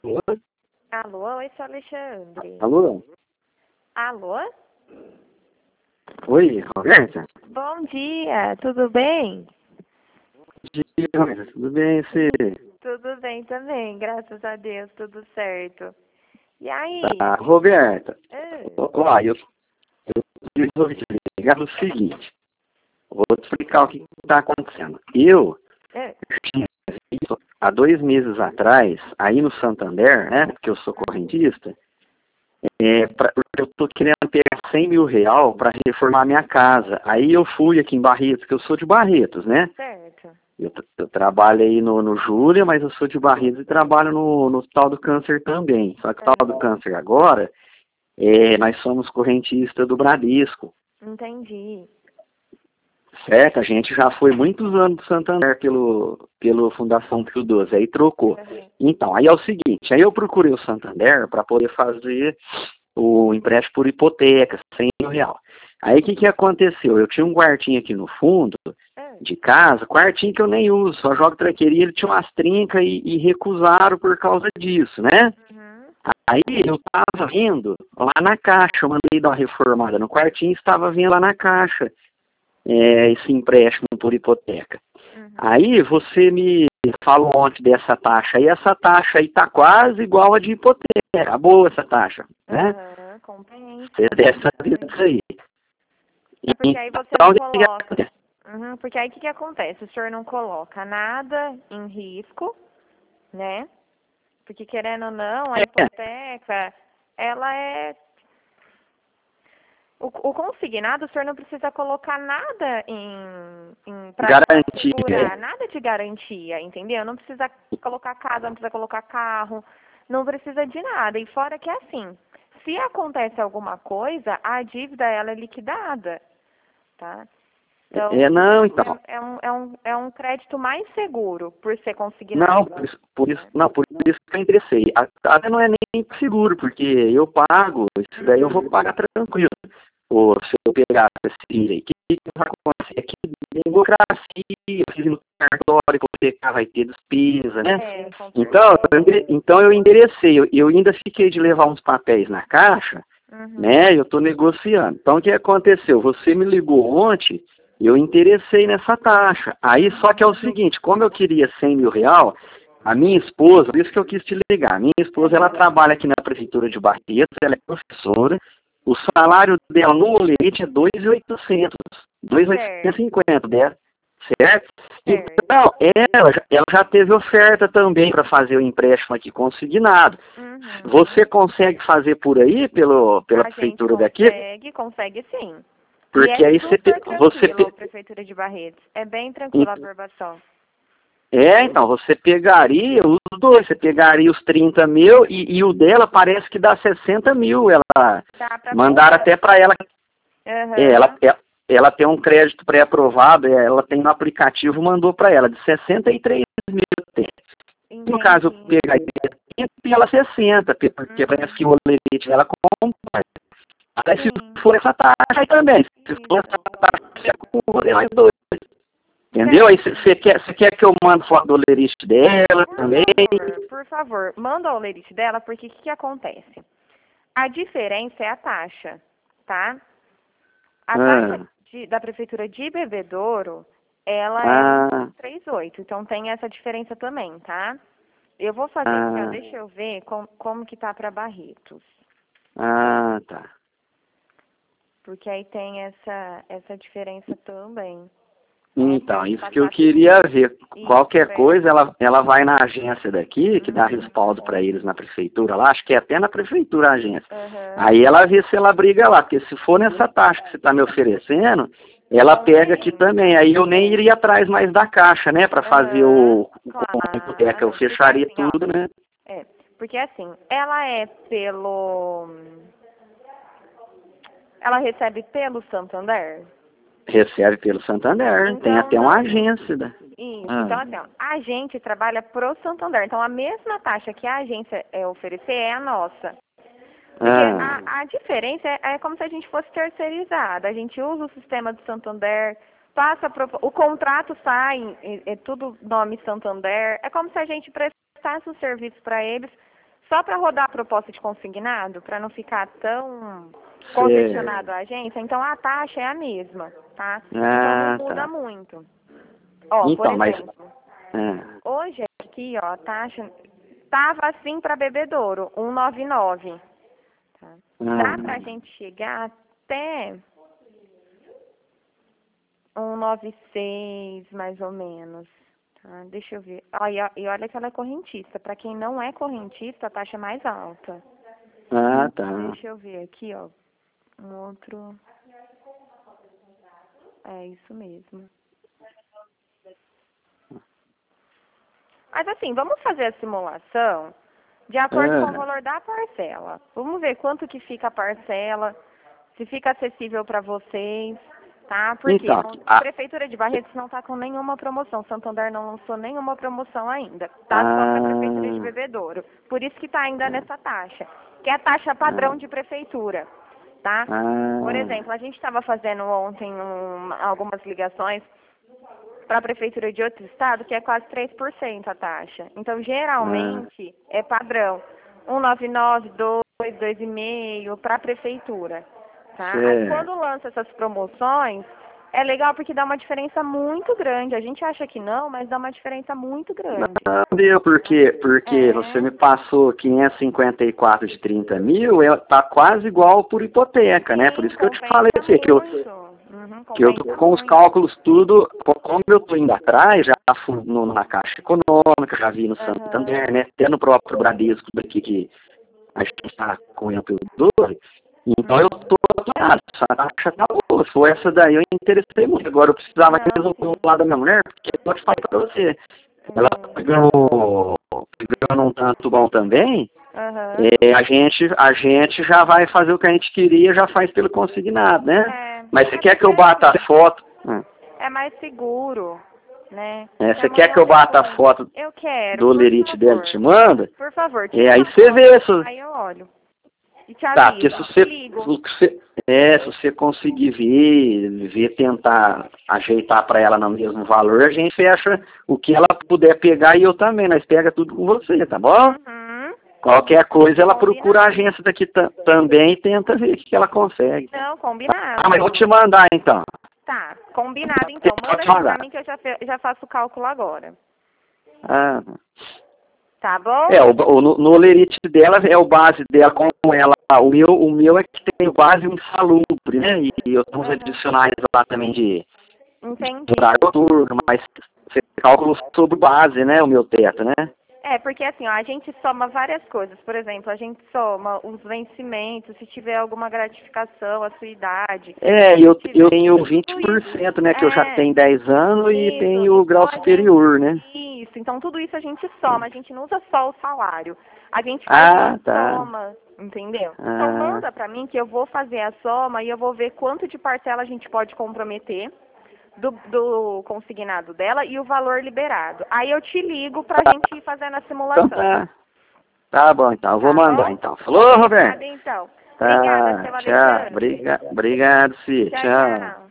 Alô? Alô, oi, seu Alexandre. Alô? Alô? Oi, Roberta? Bom dia, tudo bem? Bom dia, Roberta. Tudo bem, você? Tudo bem também, graças a Deus, tudo certo. E aí? Tá, Roberta. Ah, Ó, eu resolvi te ligar no seguinte. Vou te explicar o que está acontecendo. Eu ah, tinha visto há 2 meses atrás, aí no Santander, né, porque eu sou correntista, porque eu tô querendo pegar 100 mil real para reformar minha casa. Aí eu fui aqui em Barretos, que eu sou de Barretos, né? certo. Eu trabalho aí no Júlia, mas eu sou de Barretos e trabalho no Hospital do Câncer também. Só que o Hospital do Câncer agora, nós somos correntistas do Bradesco, Entendi. certo? A gente já foi muitos anos do Santander pelo Fundação Pio XII, aí trocou. Aham. Então, aí é o seguinte, aí eu procurei o Santander para poder fazer o empréstimo por hipoteca, 100 mil real. Aí o que aconteceu? Eu tinha um quartinho aqui no fundo Ah, de casa, quartinho que eu nem uso, só jogo tranqueirinha, ele tinha umas trincas e recusaram por causa disso, né? uhum. Aí eu estava vendo lá na caixa, eu mandei dar uma reformada no quartinho e estava vendo lá na caixa esse empréstimo por hipoteca. Uhum. Aí você me falou ontem dessa taxa aí, essa taxa aí tá quase igual a de hipoteca, boa essa taxa, né? Aham, compensa. Você deve saber disso aí. É porque aí você não Então, o que coloca. acontece? Uhum, porque aí o que que acontece? O senhor não coloca nada em risco, né? Porque querendo ou não, a hipoteca, ela é. O consignado, o senhor não precisa colocar nada para segurar, Garantia. nada de garantia, entendeu? Não precisa colocar casa, não precisa colocar carro, não precisa de nada. E fora que é assim, se acontece alguma coisa, a dívida ela é liquidada, tá? Então, Não, então. é um crédito mais seguro por ser Não, consignado. por isso que eu interessei. Até não é nem seguro, porque eu pago, isso daí eu vou pagar tranquilo. Ou se eu pegar esse filho aí, o que vai acontecer aqui? Democracia, eu fiz no cartório, hipotecar, vai ter despesa, né? Com Então, certeza. então eu enderecei, eu ainda fiquei de levar uns papéis na caixa, Uhum. né? Eu estou negociando. Então, o que aconteceu? Você me ligou ontem, eu interessei nessa taxa. Aí, só que é o seguinte, como eu queria 100 mil real, a minha esposa, por isso que eu quis te ligar, a minha esposa, ela trabalha aqui na prefeitura de Barretos, ela é professora, o salário dela no Olerite é 2.800, Certo, 2.850, né? Certo? certo. Então, ela já teve oferta também para fazer o empréstimo aqui consignado. Uhum. Você consegue fazer por aí, pela A gente prefeitura daqui? consegue sim. E é Porque aí super tranquilo a você. Prefeitura de Barretos. É bem tranquilo a aprovação. Então, você pegaria os dois, você pegaria os 30 mil e o dela parece que dá 60 mil. Ela Dá pra mandaram fazer. até para ela, ela, Aham. ela tem um crédito pré-aprovado, ela tem no aplicativo, mandou para ela, de 63 mil. Tem. No caso, eu Entendi. pegaria 30 e ela 60, porque parece que Uhum. o lerite dela compra. Aí se Sim. for essa taxa aí também, se for essa Isso. taxa, você acumula mais dois. Entendeu? Aí Certo. você quer que eu mande foto do lerite dela também? Por favor, manda o lerite dela, porque o que, que acontece? A diferença é a taxa, tá? A taxa Ah, da Prefeitura de Bebedouro, ela é ah, 1,38. Então tem essa diferença também, tá? Eu vou fazer aqui, ó, ah, deixa eu ver como que tá para Barretos. tá. Porque aí tem essa diferença também. Ó, pra Então, te isso que eu passar queria tudo. ver. Isso, Qualquer coisa, ela vai na agência daqui, que dá Uhum. respaldo para eles na prefeitura lá, acho que é até na prefeitura a agência. Aham. Aí ela vê se ela briga lá, porque se for nessa taxa que você está me oferecendo, ela pega aqui também. Aí eu nem iria atrás mais da caixa, né, para fazer Aham. a hipoteca, eu Claro. Porque fecharia assim, ó. tudo, né? É. Porque assim, ela é pelo. Ela recebe pelo Santander? Recebe pelo Santander, tem Então até uma não. agência. Isso. Então, Ah, assim, ó, a gente trabalha pro Santander. Então, a mesma taxa que a agência oferecer é a nossa. Porque ah, a diferença é como se a gente fosse terceirizada. A gente usa o sistema do Santander, passa o contrato sai, é tudo nome Santander. É como se a gente prestasse o serviço para eles, Só para rodar a proposta de consignado, para não ficar tão congestionado a agência, então a taxa é a mesma, tá? Então não muda muito. Ó, então, por exemplo, hoje aqui, ó, a taxa tava assim para bebedouro, 1,99. Tá? Dá pra gente chegar até 1,96, mais ou menos. Tá? Deixa eu ver. E olha que ela é correntista. Para quem não é correntista, a taxa é mais alta. Tá. Deixa eu ver aqui, ó. Um outro. É isso mesmo. Mas assim, vamos fazer a simulação de acordo com o valor da parcela. Vamos ver quanto que fica a parcela, se fica acessível para vocês, tá? Porque Então, a Prefeitura de Barretos não está com nenhuma promoção. Santander não lançou nenhuma promoção ainda. Tá só para a Prefeitura de Bebedouro. Por isso que está ainda nessa taxa, que é a taxa padrão de prefeitura, tá? Por exemplo, a gente estava fazendo ontem algumas ligações para a prefeitura de outro estado, que é quase 3% a taxa. Então, geralmente, é padrão. 1,99, 2, 2,5 para a prefeitura. Tá? Aí, quando lança essas promoções, é legal porque dá uma diferença muito grande. A gente acha que não, mas dá uma diferença muito grande. Não deu, porque você me passou 554 de 30 mil, tá quase igual por hipoteca, né? Por isso que eu te falei assim, que eu tô com os cálculos tudo, como eu tô indo atrás, já fui na Caixa Econômica, já vi no Santander, né? Até no próprio Bradesco daqui, que a gente está com o empreendedor. Então eu tô alinhado, a taxa tá boa. Se for essa daí, eu interessei muito. Agora eu precisava resolver o lado da minha mulher, porque eu te falei pra você. Ela tá pegando um tanto bom também. A gente já vai fazer o que a gente queria, já faz pelo consignado, né? Mas você quer que eu bata a foto? É mais seguro, né? Você quer que eu bata a foto do olerite dela e te manda? Por favor. Aí você vê se... Aí eu olho. E te tá, porque se você conseguir ver, tentar ajeitar para ela no mesmo valor, a gente fecha o que ela puder pegar e eu também, nós pega tudo com você, tá bom? Qualquer coisa ela procura a agência daqui também e tenta ver o que ela consegue. Não, combinado. Mas vou te mandar então. Tá, combinado então. Manda aqui pra mim que eu já faço o cálculo agora. Tá bom? No olerite dela é o base dela com ela. O meu é que tem base insalubre, né? E eu tenho uns adicionais lá também de horário noturno, mas você calcula sobre base, né? O meu teto, né? Porque assim, ó, a gente soma várias coisas. Por exemplo, a gente soma os vencimentos, se tiver alguma gratificação, a sua idade. Eu tenho 20%, né? Que eu já tenho 10 anos e tenho o grau superior, né? Isso, então tudo isso a gente soma, a gente não usa só o salário. A gente faz uma soma, entendeu? Então manda pra mim que eu vou fazer a soma e eu vou ver quanto de parcela a gente pode comprometer do consignado dela e o valor liberado. Aí eu te ligo pra gente ir fazendo a simulação. Então, tá bom, então. Eu vou mandar, então. Falou, Roberto? Então. Obrigada, pela tchau. Obrigado, Cia. Tchau.